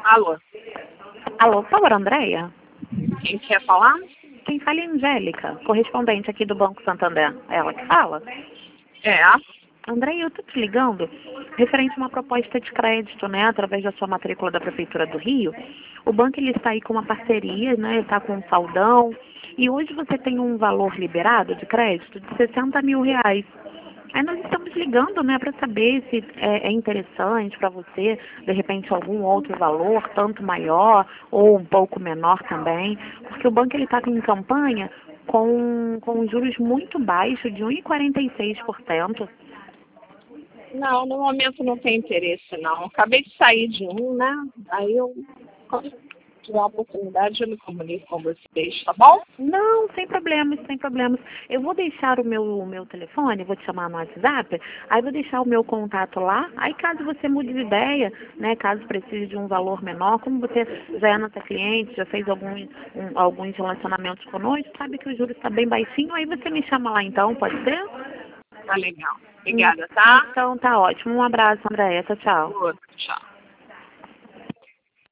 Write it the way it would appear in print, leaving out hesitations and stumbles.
Alô, Alô, por favor, Andréia? quem quer falar? Quem fala é Angélica, correspondente aqui do Banco Santander. É ela que fala? É, Andréia, eu tô te ligando referente a uma proposta de crédito, né, através da sua matrícula da Prefeitura do Rio. O banco, ele está aí com uma parceria, né, ele está com um saldão, e hoje você tem um valor liberado de crédito de R$ 60 mil. Aí nós estamos ligando, né, para saber se é interessante para você, de repente, algum outro valor, tanto maior ou um pouco menor também, porque o banco ele está em campanha com juros muito baixos, de 1,46%. não, no momento não tem interesse, não. Acabei de sair de um, né? Aí eu, quando tiver a oportunidade, eu me comunico com vocês, tá bom? Não, sem problemas, sem problemas. Eu vou deixar o meu telefone, vou te chamar no WhatsApp, aí vou deixar o meu contato lá, aí caso você mude de ideia, né, caso precise de um valor menor, como você já é nossa cliente, já fez alguns relacionamentos conosco, sabe que o juros está bem baixinho, aí você me chama lá então, pode ser? Tá legal. Obrigada, tá? Então tá ótimo. Um abraço, Andréia. Tchau, tchau. Outro, tchau.